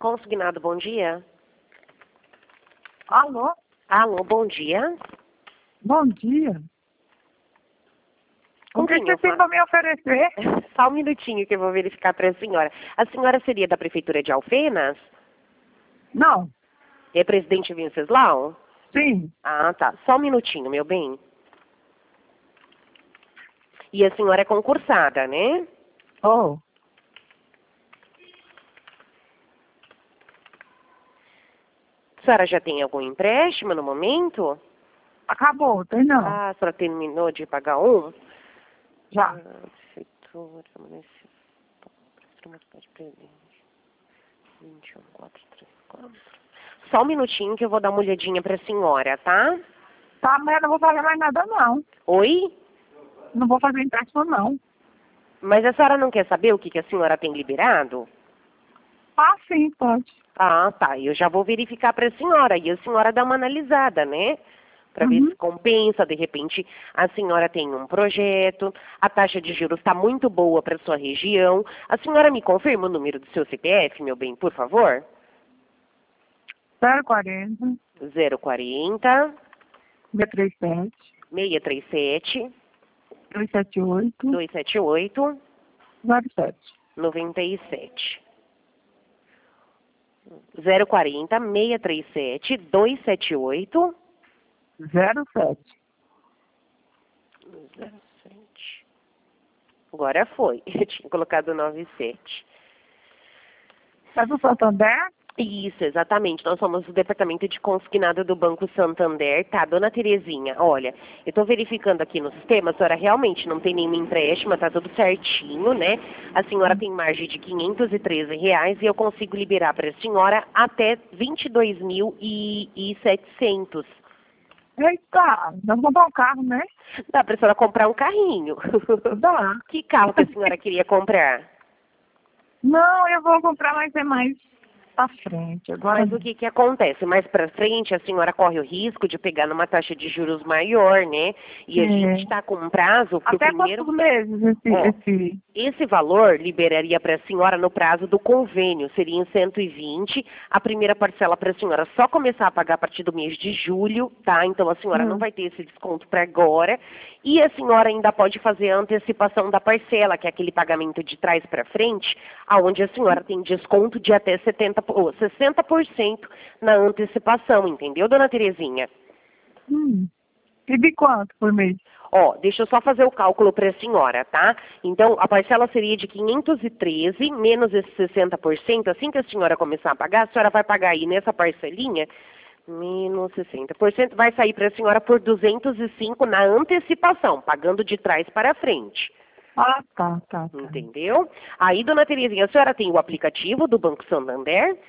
Consignado, bom dia. Alô? Alô, bom dia. Bom dia. Com O que quem você eu tem falo? para me oferecer? Só um minutinho que eu vou verificar para a senhora. A senhora seria da Prefeitura de Alfenas? Não. É presidente Venceslau? Sim. Ah, tá. Só um minutinho, meu bem. E a senhora é concursada, né? Oh. A senhora já tem algum empréstimo no momento? Acabou, tem não. Ah, a senhora terminou de pagar um? Já. Prefeitura, municipal, cidade presente. 21, 4, 3, 4. Só um minutinho que eu vou dar uma olhadinha pra senhora, tá? Tá, mas eu não vou fazer mais nada não. Oi? Não vou fazer empréstimo não. Mas a senhora não quer saber o que a senhora tem liberado? Ah, sim, pode. Ah, tá. Eu já vou verificar pra senhora. E a senhora dá uma analisada, né? Para ver Uhum. se compensa, de repente a senhora tem um projeto, a taxa de juros está muito boa para sua região. A senhora me confirma o número do seu CPF, meu bem, por favor? 040 040 637 637 278 278 07. 97. 040 637 278 07. 07. Agora foi. Eu tinha colocado 97. É do Santander? Isso, exatamente. Nós somos o departamento de consignado do Banco Santander, tá? Dona Terezinha, olha, eu estou verificando aqui no sistema, a senhora realmente não tem nenhum empréstimo, tá tudo certinho, né? A senhora tem margem de R$ 513 e eu consigo liberar para a senhora até 22.700. Eita, vamos comprar um carro, né? Dá para a senhora comprar um carrinho. Dá. Que carro que a senhora queria comprar? Não, eu vou comprar, mas é mais pra frente. Agora Mas o que acontece? Mais para frente, a senhora corre o risco de pegar numa taxa de juros maior, né? E a gente está com um prazo para o Até primeiro... quantos meses Ó, esse... esse valor liberaria para a senhora no prazo do convênio, seriam 120. A primeira parcela para a senhora só começar a pagar a partir do mês de julho, tá? Então a senhora não vai ter esse desconto para agora. E a senhora ainda pode fazer a antecipação da parcela, que é aquele pagamento de trás para frente, aonde a senhora tem desconto de até 60% na antecipação, entendeu, dona Terezinha? E de quanto por mês? Ó, deixa eu só fazer o cálculo para a senhora, tá? Então, a parcela seria de 513 menos esses 60%. Assim que a senhora começar a pagar, a senhora vai pagar aí nessa parcelinha, menos 60%, vai sair para a senhora por 205 na antecipação, pagando de trás para frente. Ah, tá. Entendeu? Aí, dona Terezinha, a senhora tem o aplicativo do Banco Santander?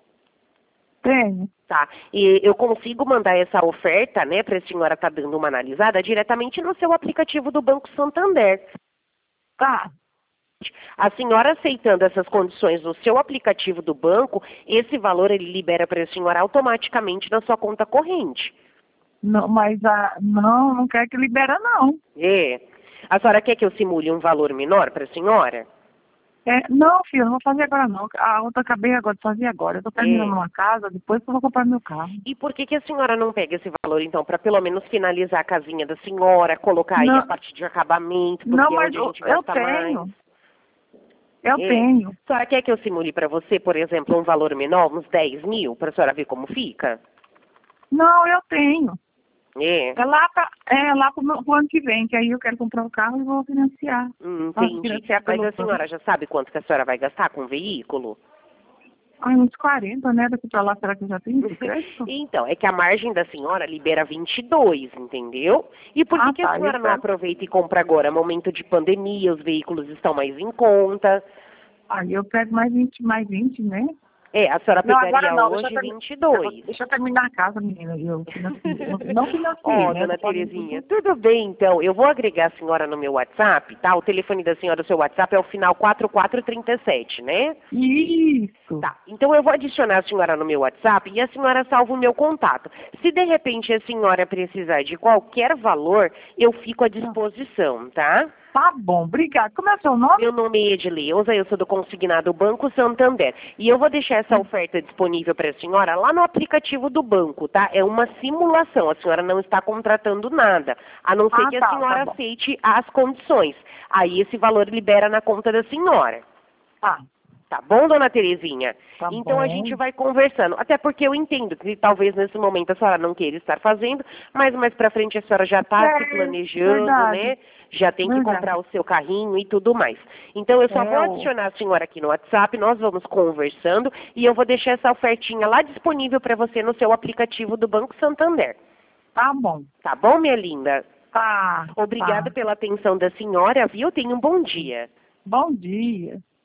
Tenho. Tá. E eu consigo mandar essa oferta, né, para a senhora estar dando uma analisada diretamente no seu aplicativo do Banco Santander. Tá. A senhora aceitando essas condições no seu aplicativo do banco, esse valor ele libera para a senhora automaticamente na sua conta corrente. Não, mas não quer que libera, não. É. A senhora quer que eu simule um valor menor para a senhora? Não, filho, não vou fazer agora não. A outra acabei agora de fazer agora. Eu tô terminando uma casa, depois eu vou comprar meu carro. E por que a senhora não pega esse valor, então, para pelo menos finalizar a casinha da senhora, colocar aí Não, a parte de acabamento, porque não, é mas onde a gente eu gasta tenho. mais? Eu tenho. A senhora quer que eu simule para você, por exemplo, um valor menor, uns 10 mil, para a senhora ver como fica? Não, eu tenho. É. É lá pro ano que vem, que aí eu quero comprar um carro e vou financiar. Entendi. Financiar Mas pelo a senhora já sabe quanto que a senhora vai gastar com o veículo? uns 40, né? Daqui pra lá, será que eu já tenho esse crédito? Então, é que a margem da senhora libera 22, entendeu? E por que a senhora não aproveita e compra agora? Momento de pandemia, os veículos estão mais em conta. Aí eu pego mais 20, né? É, a senhora Não, pegaria agora não. hoje 22. Deixa eu terminar a casa, menina. Eu não financiei, Ó, né? dona Terezinha, tudo bem, então. Eu vou agregar a senhora no meu WhatsApp, tá? O telefone da senhora, o seu WhatsApp é o final 4437, né? Isso. Tá, então eu vou adicionar a senhora no meu WhatsApp e a senhora salva o meu contato. Se de repente a senhora precisar de qualquer valor, eu fico à disposição, tá? Tá bom, obrigada. Como é seu nome? Meu nome é Edileuza, eu sou do consignado Banco Santander. E eu vou deixar essa oferta disponível para a senhora lá no aplicativo do banco, tá? É uma simulação, a senhora não está contratando nada, a não ser que a senhora Tá bom. aceite as condições. Aí esse valor libera na conta da senhora. Tá, Tá bom, dona Terezinha? tá Então a bom. gente vai conversando. Até porque eu entendo que talvez nesse momento a senhora não queira estar fazendo, mas mais pra frente a senhora já está se planejando, Verdade, né? Já tem que verdade. comprar o seu carrinho e tudo mais. Então eu só vou adicionar a senhora aqui no WhatsApp, nós vamos conversando e eu vou deixar essa ofertinha lá disponível para você no seu aplicativo do Banco Santander. Tá bom. Tá bom, minha linda? Tá. Obrigada Tá. pela atenção da senhora, viu? Tenha um bom dia. Bom dia.